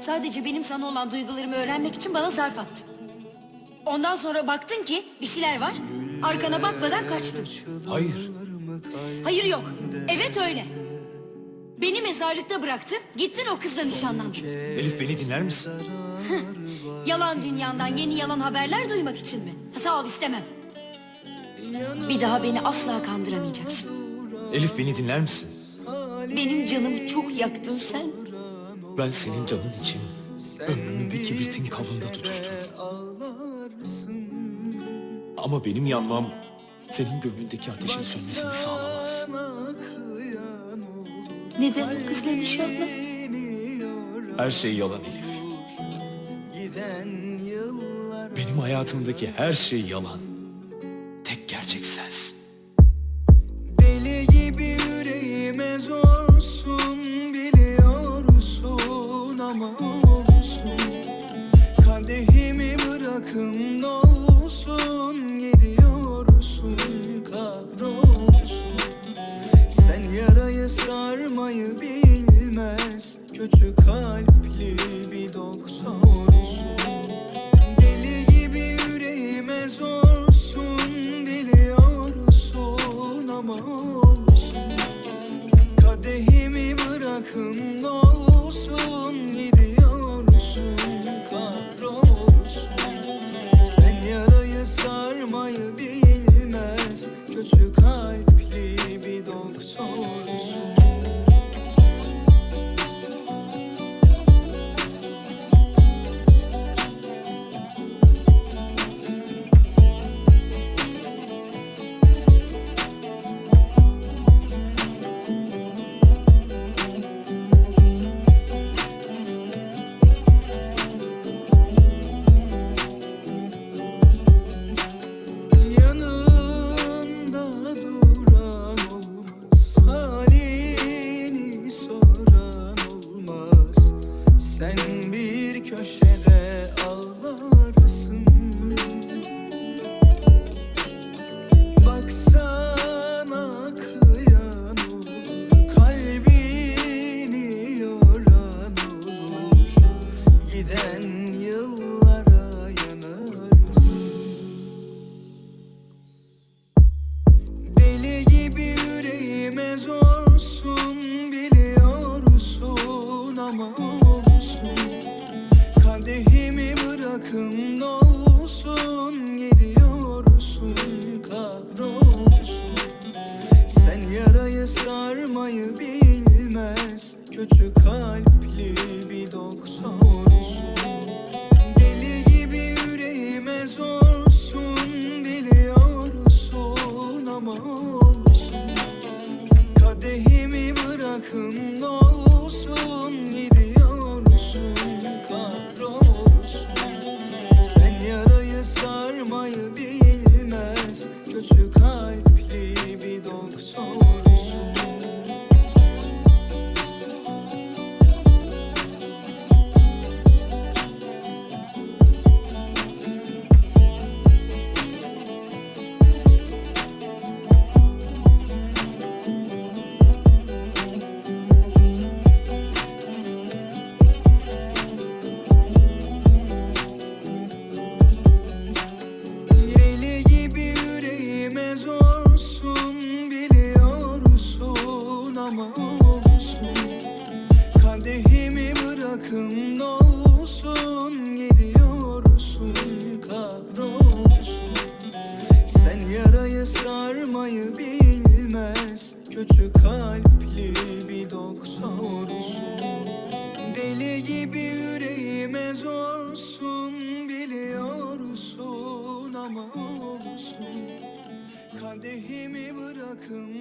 Sadece benim sana olan duygularımı öğrenmek için bana zarf attın. Ondan sonra baktın ki bir şeyler var. Arkana bakmadan kaçtın. Hayır. Hayır yok. Evet öyle. Beni mezarlıkta bıraktın. Gittin o kızla nişanlandın. Elif, beni dinler misin? Yalan dünyandan yeni yalan haberler duymak için mi? Sağ ol, istemem. Bir daha beni asla kandıramayacaksın. Elif, beni dinler misin? Benim canımı çok yaktın sen. Ben senin canın için ömrümü bir kibritin kabında tutuştum. Ama benim yanmam senin gönlündeki ateşin sönmesini sağlamaz. Neden o kızla nişanlandın? Her şey yalan Elif. Benim hayatımdaki her şey yalan. Tek gerçek sensin. Deli gibi yüreğime zorsun, biliyorsun ama olsun. Kadehimi bırakın olsun, gidiyorsun kahrolsun. Sen yarayı sarmayı bilmez, kötü kalpli bir doktorsun. Deli gibi yüreğime zorsun, biliyorsun ama olsun. Kadehimi bırakın olsun, gidiyorsun kahrolsun. Sen yarayı sarmayı bilmez, kötü kalpli bir doktorsun. Yanında duran olmaz, halini soran olmaz. Sen bir köşede ağlarsın. Baksana kıyan olur, kalbini yoran olur. Giden yıllara yanarsın. Deli gibi yüreğime zorsun, biliyorsun ama olsun. Kadehimi bırakın olsun, gidiyorsun kahrolsun. Sen yarayı sarmayı bilmez, kötü kalpli bir doktorsun. Deli gibi yüreğime zorsun, biliyorsun ama olsun. Kadehimi bırakın olsun, gidiyorsun kahrolsun. Sen yarayı sarmayı bilmez, kötü kalpli bir doktorsun. Deli gibi yüreğime zorsun, biliyorsun ama olsun. Kadehimi bırakın olsun, gidiyorsun kahrolsun. Sen yarayı sarmayı bilmez, kötü kalpli bir doktorsun. Deli gibi yüreğime zorsun, biliyorsun ama olsun. Kadehimi bırakın